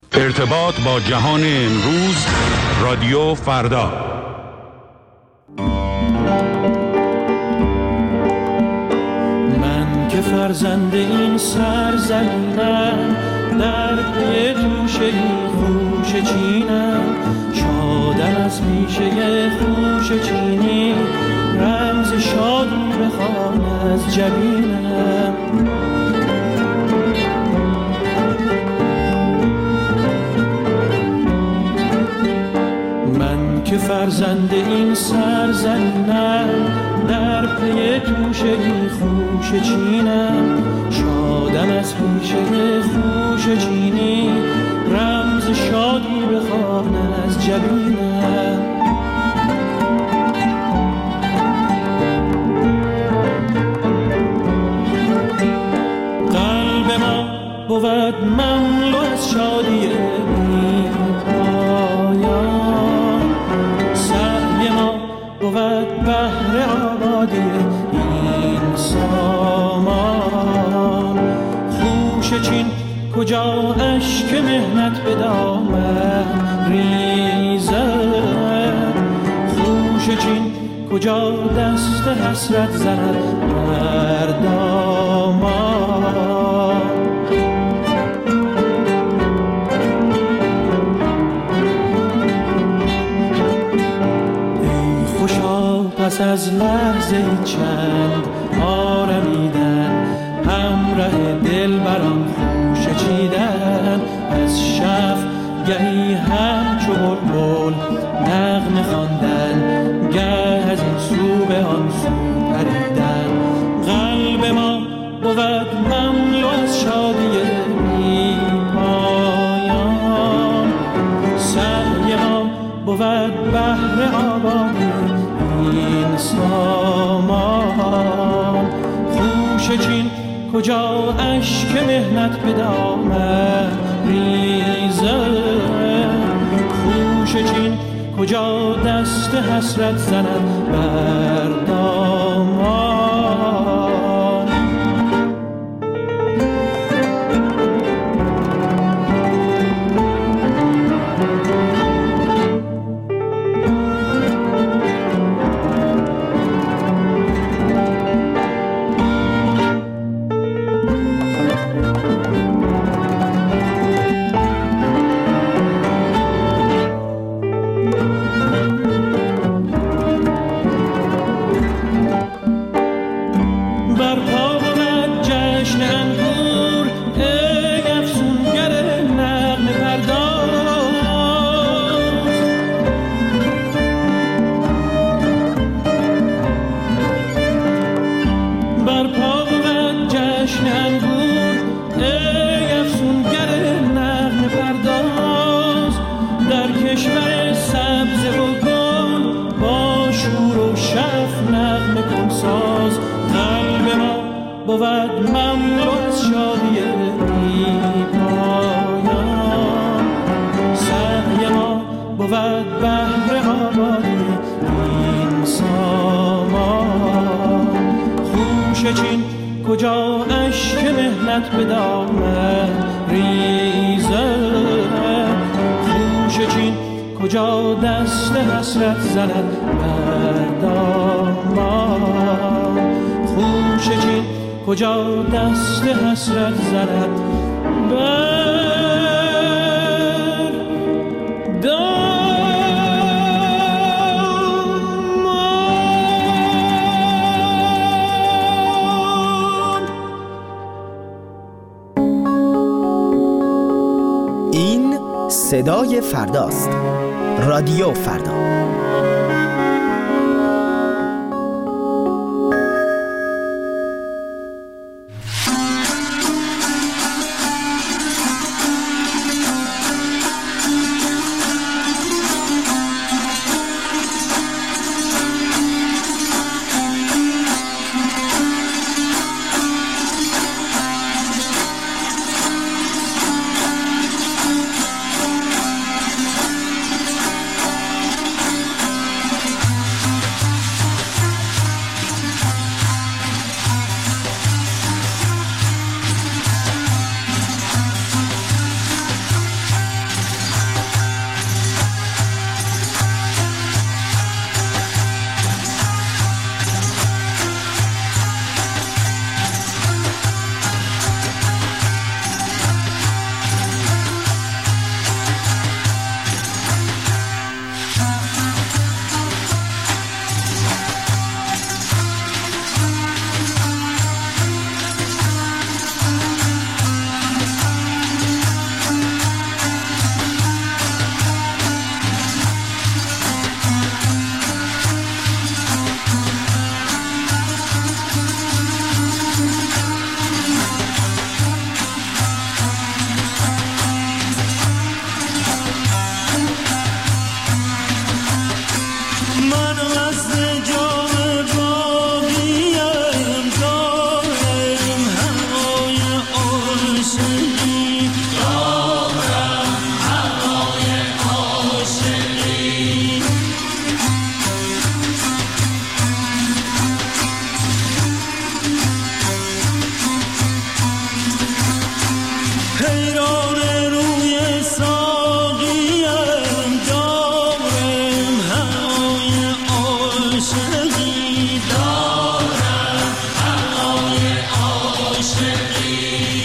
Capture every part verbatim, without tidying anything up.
ارتباط با جهان امروز، رادیو فردا. من که فرزند این سرزمینم، در پی توشه خوشه چینم، شادم از پیشه خوشه چینی، رمز شادی بخوان از جبینم. من که فرزند این سرزمینم، در پی توشه خوشه چینم، شادم از پیشه خوشه چینی، رمز شادی بخوان از جبینم. قلب ما بود مملو از شادی بی پایان، سعی ما بود بهر آبادی این سامان. خوشه چین کجا اشک مهنت به دامن ریزد، خوشه چین کجا دست حسرت زند بر دامان. ای خوشا پس از لحظه چند آرمیدن، همراه دل بران خوشه چیدن، از شف گهی همچو بلبل نغمه خواندن، گه از این سو به آن سو پریدن. قلب ما بود مملو از شادی بی پایان، سعی ما بود بهر آبادی این سامان. خوشه چین کجا اشک مهنت به دامن ریزد، خوشه چین کجا دست حسرت زند بر دامان. بود مملو از شادی بی پایان، سعی ما بود بهر آبادی این سامان. خوشه چین کجا اشک مهنت به دامن ریزد، خوشه چین کجا دست حسرت زند بر دامان. خوشه چین کجا دست حسرت زند بر دامان. این صدای فرداست. رادیو فردا. حیران روی ساقیم دارم هوای عاشقی دارم هوای عاشقی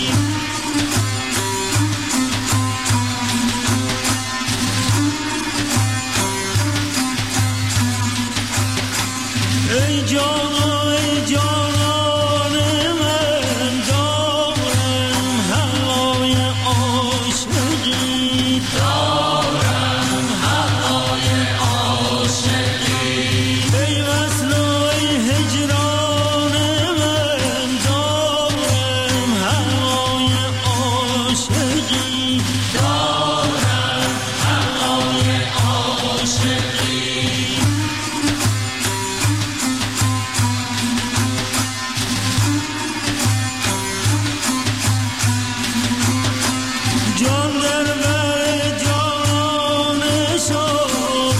ای جانا ای جانان من دارم هوای عاشقی دارم هوای عاشقی ای وصل و ای هجران من دارم هوای عاشقی دارم هوای عاشقی جان در بر جان شد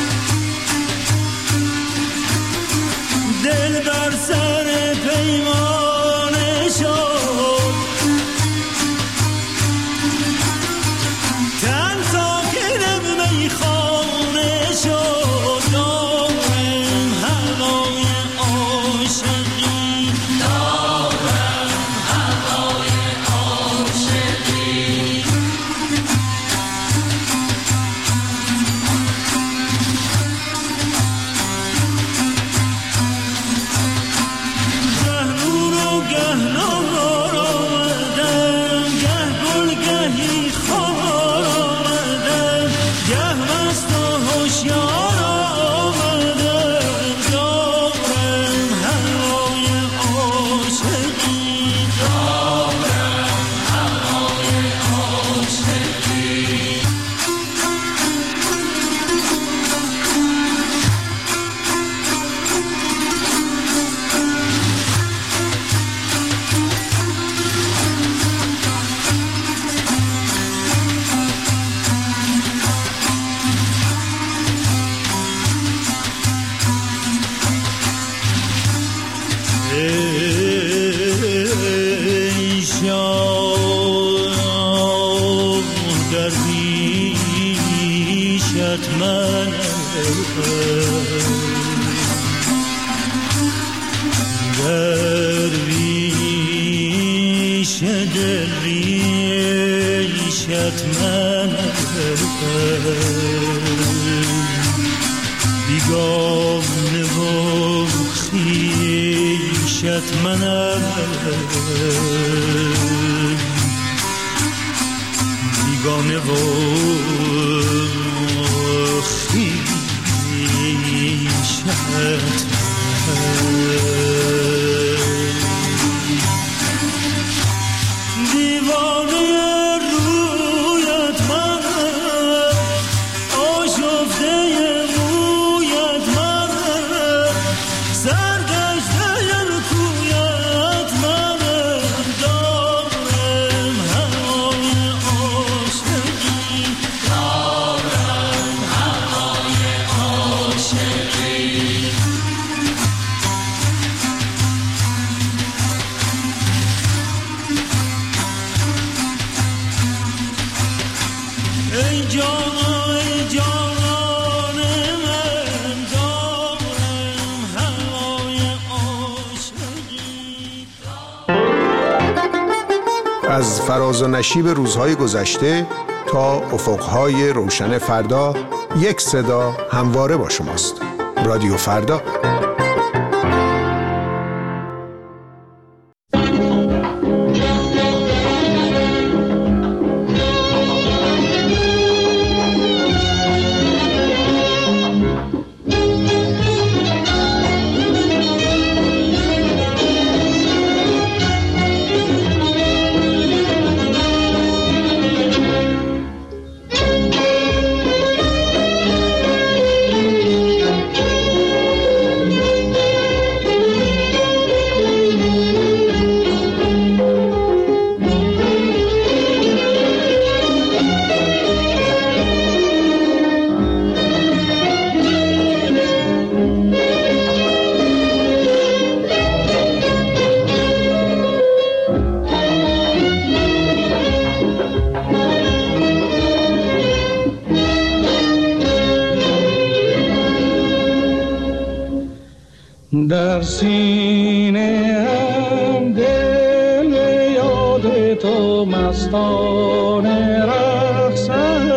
دل بر سر پیمان شد تن ساکن میخانه شد دارم هوای عاشقی دارم هوای عاشقی گه نور و گه نار آمدم گه گل گهی خار آمدم گه مست و هوشیار آمدم دارم هوای عاشقی دارم هوای عاشقی ای شاه درویشت من درویش درویشت من بیگانه و خویشت منم بیگانه و خویشت دیوانه رویت من آشفته مویت من سرگشته کویت من دارم هوای عاشقی دارم هوای عاشقی ای جانا ای جانان من دارم هوای عاشقی از فراز و نشیب روزهای گذشته تا افقهای روشن فردا یک صدا همواره با شماست. رادیو فردا. در سینه هم دل یاد تو مستانه رقصد،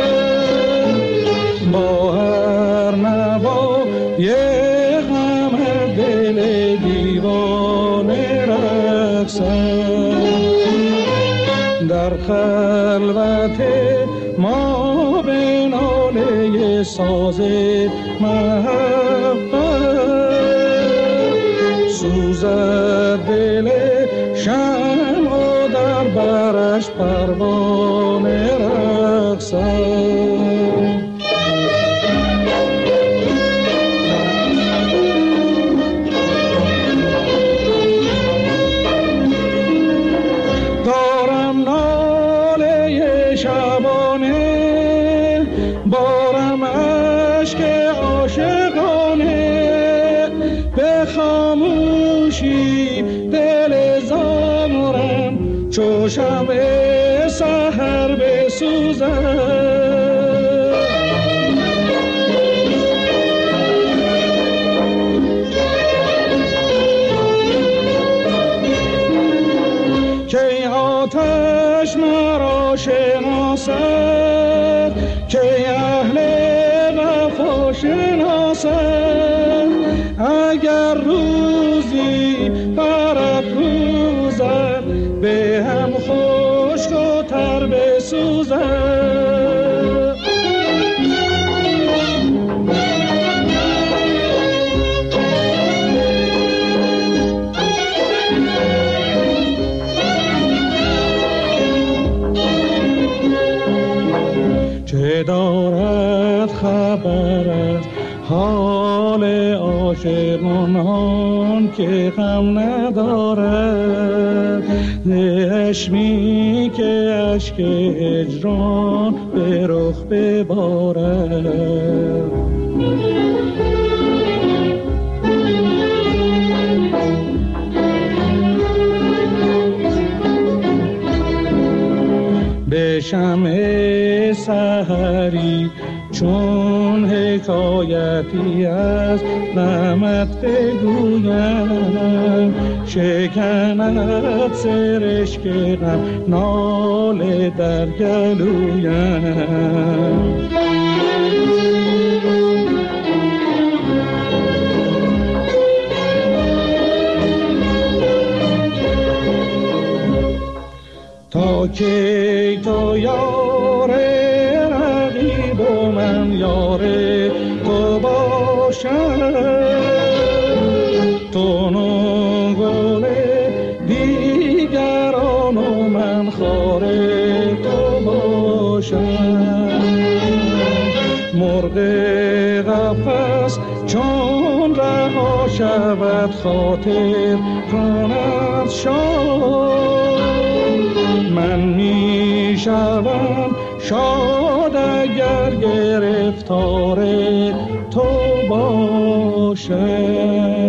با هر نوا یه غم دل دیوانه رقصد. در خلوت ما به ناله ساز محبت سوزد دل شمع و در برش پروانه رقصد. دارم ناله شبانه، بارم عشق عاشقانه، به خاموشی دل زارم چو شمع سحر بسوزد. که آتش مرا شناسد، که اهل وفا شناسد، اگر روزی برافروزد به هم خشک و تر بسوزد. چه دارد خبر از حال عاشقان که غم ندارد، چشمی که اشک هجران به رخ ببارد. به شمع سحری چون حکایتی از غمت بگویم، شکند سرشک غم ناله در گلویم. تا کی تو یار رقیب و من یار تو باشم، تو نگل دیگران و من خار تو باشم. مرغ قفس چون رها شود خاطر کند شاد، من می شوم شاد اگر گرفتار تو باشم.